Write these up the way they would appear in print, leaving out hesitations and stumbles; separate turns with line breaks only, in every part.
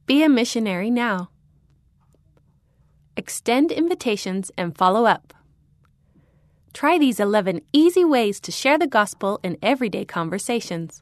Be a missionary now. Extend invitations and follow up. Try these 11 easy ways to share the gospel in everyday conversations.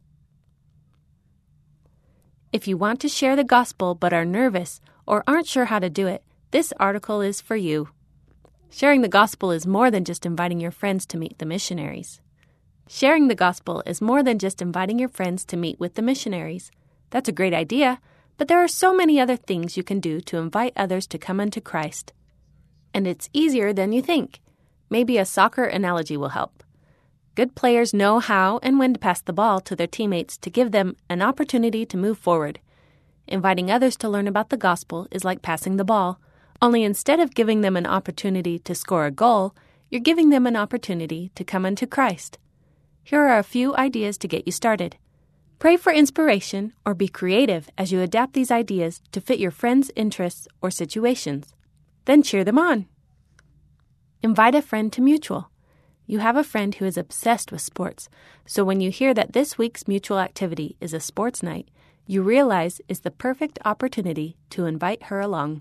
If you want to share the gospel but are nervous or aren't sure how to do it, this article is for you. Sharing the gospel is more than just inviting your friends to meet the missionaries. Sharing the gospel is more than just inviting your friends to meet with the missionaries. That's a great idea, but there are so many other things you can do to invite others to come unto Christ. And it's easier than you think. Maybe a soccer analogy will help. Good players know how and when to pass the ball to their teammates to give them an opportunity to move forward. Inviting others to learn about the gospel is like passing the ball, only instead of giving them an opportunity to score a goal, you're giving them an opportunity to come unto Christ. Here are a few ideas to get you started. Pray for inspiration or be creative as you adapt these ideas to fit your friends' interests or situations. Then cheer them on. Invite a friend to Mutual. You have a friend who is obsessed with sports, so when you hear that this week's Mutual activity is a sports night, you realize it's the perfect opportunity to invite her along.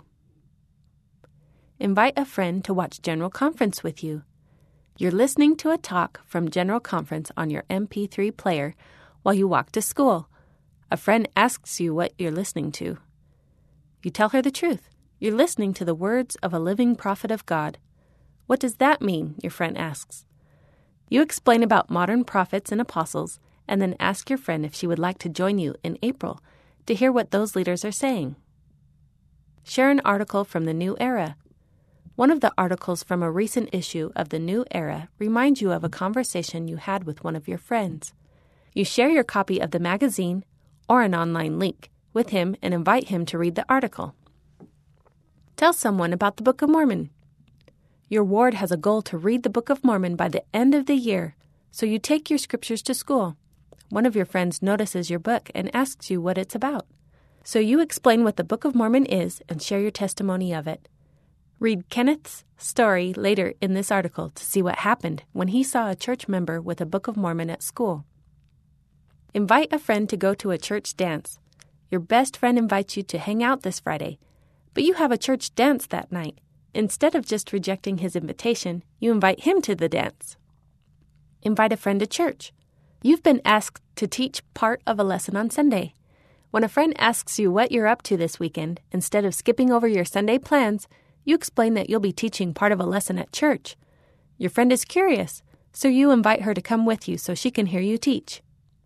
Invite a friend to watch General Conference with you. You're listening to a talk from General Conference on your MP3 player while you walk to school. A friend asks you what you're listening to. You tell her the truth. You're listening to the words of a living prophet of God. What does that mean? Your friend asks. You explain about modern prophets and apostles and then ask your friend if she would like to join you in April to hear what those leaders are saying. Share an article from the New Era. One of the articles from a recent issue of the New Era reminds you of a conversation you had with one of your friends. You share your copy of the magazine or an online link with him and invite him to read the article. Tell someone about the Book of Mormon. Your ward has a goal to read the Book of Mormon by the end of the year, so you take your scriptures to school. One of your friends notices your book and asks you what it's about. So you explain what the Book of Mormon is and share your testimony of it. Read Kenneth's story later in this article to see what happened when he saw a church member with a Book of Mormon at school. Invite a friend to go to a church dance. Your best friend invites you to hang out this Friday, but you have a church dance that night. Instead of just rejecting his invitation, you invite him to the dance. Invite a friend to church. You've been asked to teach part of a lesson on Sunday. When a friend asks you what you're up to this weekend, instead of skipping over your Sunday plans, you explain that you'll be teaching part of a lesson at church. Your friend is curious, so you invite her to come with you so she can hear you teach.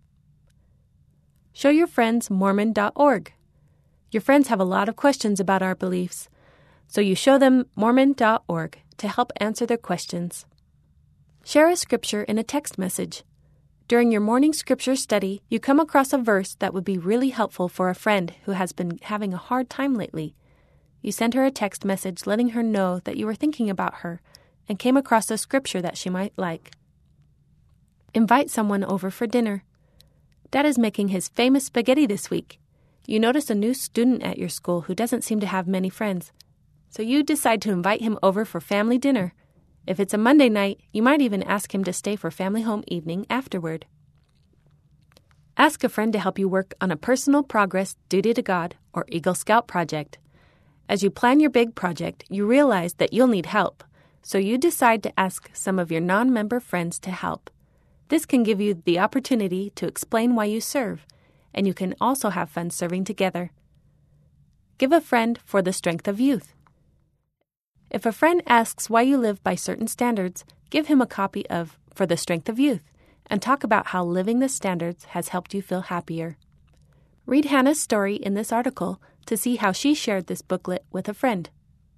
Show your friends Mormon.org. Your friends have a lot of questions about our beliefs, so you show them Mormon.org to help answer their questions. Share a scripture in a text message. During your morning scripture study, you come across a verse that would be really helpful for a friend who has been having a hard time lately. You send her a text message letting her know that you were thinking about her and came across a scripture that she might like. Invite someone over for dinner. Dad is making his famous spaghetti this week. You notice a new student at your school who doesn't seem to have many friends, so you decide to invite him over for family dinner. If it's a Monday night, you might even ask him to stay for family home evening afterward. Ask a friend to help you work on a personal progress, duty to God, or Eagle Scout project. As you plan your big project, you realize that you'll need help, so you decide to ask some of your non-member friends to help. This can give you the opportunity to explain why you serve, and you can also have fun serving together. Give a friend for the strength of youth. If a friend asks why you live by certain standards, give him a copy of For the Strength of Youth and talk about how living the standards has helped you feel happier. Read Hannah's story in this article to see how she shared this booklet with a friend.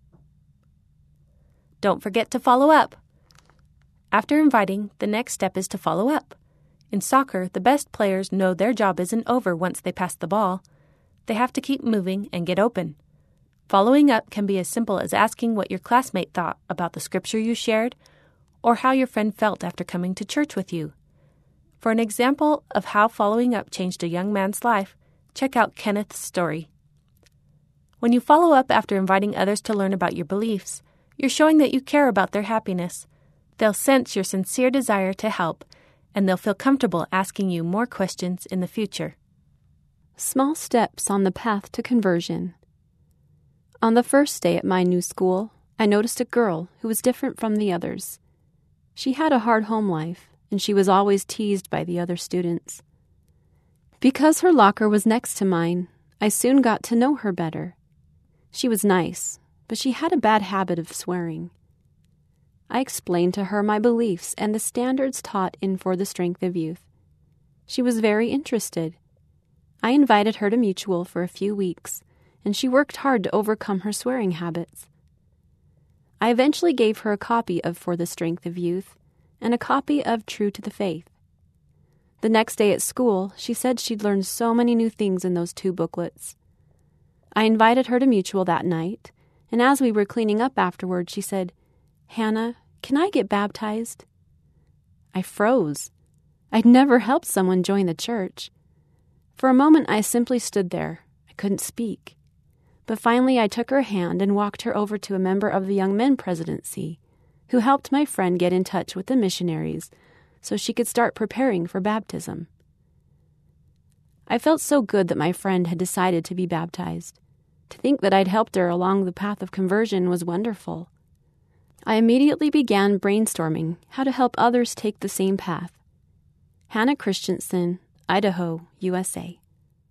Don't forget to follow up. After inviting, the next step is to follow up. In soccer, the best players know their job isn't over once they pass the ball. They have to keep moving and get open. Following up can be as simple as asking what your classmate thought about the scripture you shared or how your friend felt after coming to church with you. For an example of how following up changed a young man's life, check out Kenneth's story. When you follow up after inviting others to learn about your beliefs, you're showing that you care about their happiness. They'll sense your sincere desire to help, and they'll feel comfortable asking you more questions in the future.
Small steps on the path to conversion. On the first day at my new school, I noticed a girl who was different from the others. She had a hard home life, and she was always teased by the other students. Because her locker was next to mine, I soon got to know her better. She was nice, but she had a bad habit of swearing. I explained to her my beliefs and the standards taught in For the Strength of Youth. She was very interested. I invited her to Mutual for a few weeks, and she worked hard to overcome her swearing habits. I eventually gave her a copy of For the Strength of Youth and a copy of True to the Faith. The next day at school, she said she'd learned so many new things in those two booklets. I invited her to Mutual that night, and as we were cleaning up afterward, she said, "Hannah, can I get baptized?" I froze. I'd never helped someone join the church. For a moment, I simply stood there. I couldn't speak. But finally, I took her hand and walked her over to a member of the Young Men Presidency, who helped my friend get in touch with the missionaries so she could start preparing for baptism. I felt so good that my friend had decided to be baptized. To think that I'd helped her along the path of conversion was wonderful. I immediately began brainstorming how to help others take the same path. Hannah Christensen, Idaho, USA.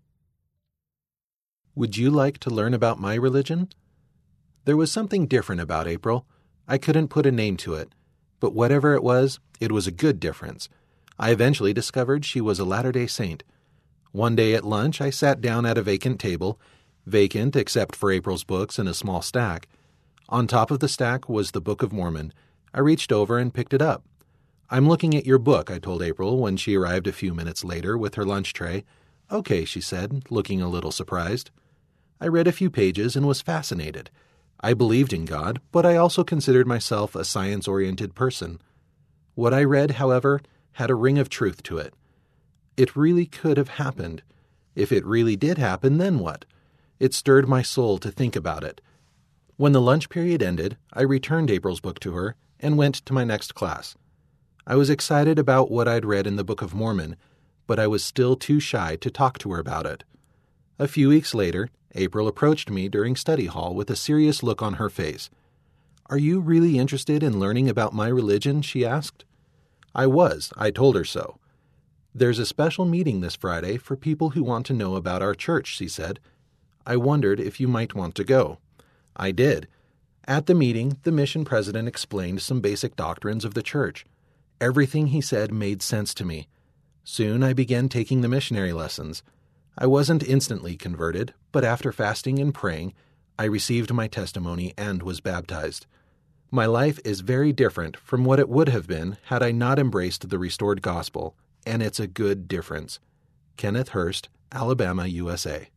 Would you like to learn about my religion? There was something different about April. I couldn't put a name to it, but whatever it was a good difference. I eventually discovered she was a Latter-day Saint. One day at lunch, I sat down at a vacant table, vacant except for April's books and a small stack. On top of the stack was the Book of Mormon. I reached over and picked it up. "I'm looking at your book," I told April when she arrived a few minutes later with her lunch tray. "Okay," she said, looking a little surprised. I read a few pages and was fascinated. I believed in God, but I also considered myself a science-oriented person. What I read, however, had a ring of truth to it. It really could have happened. If it really did happen, then what? It stirred my soul to think about it. When the lunch period ended, I returned April's book to her and went to my next class. I was excited about what I'd read in the Book of Mormon, but I was still too shy to talk to her about it. A few weeks later, April approached me during study hall with a serious look on her face. "Are you really interested in learning about my religion?" she asked. I was. I told her so. "There's a special meeting this Friday for people who want to know about our church," she said. I wondered if you might want to go. I did. At the meeting, the mission president explained some basic doctrines of the church. Everything he said made sense to me. Soon I began taking the missionary lessons. I wasn't instantly converted, but after fasting and praying, I received my testimony and was baptized. My life is very different from what it would have been had I not embraced the restored gospel, and it's a good difference. Kenneth Hurst, Alabama, USA.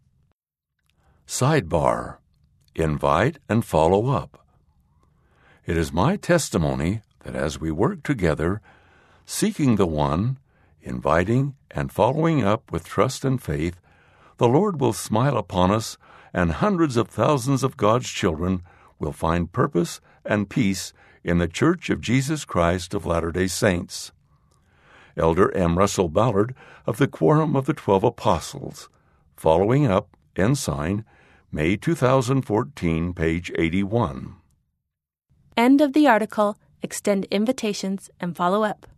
Sidebar: Invite and follow up. It is my testimony that as we work together, seeking the One, inviting and following up with trust and faith, the Lord will smile upon us, and hundreds of thousands of God's children will find purpose and peace in the Church of Jesus Christ of Latter-day Saints. Elder M. Russell Ballard of the Quorum of the 12 Apostles. Following up, Ensign, May 2014, page 81.
End of the article. Extend invitations and follow up.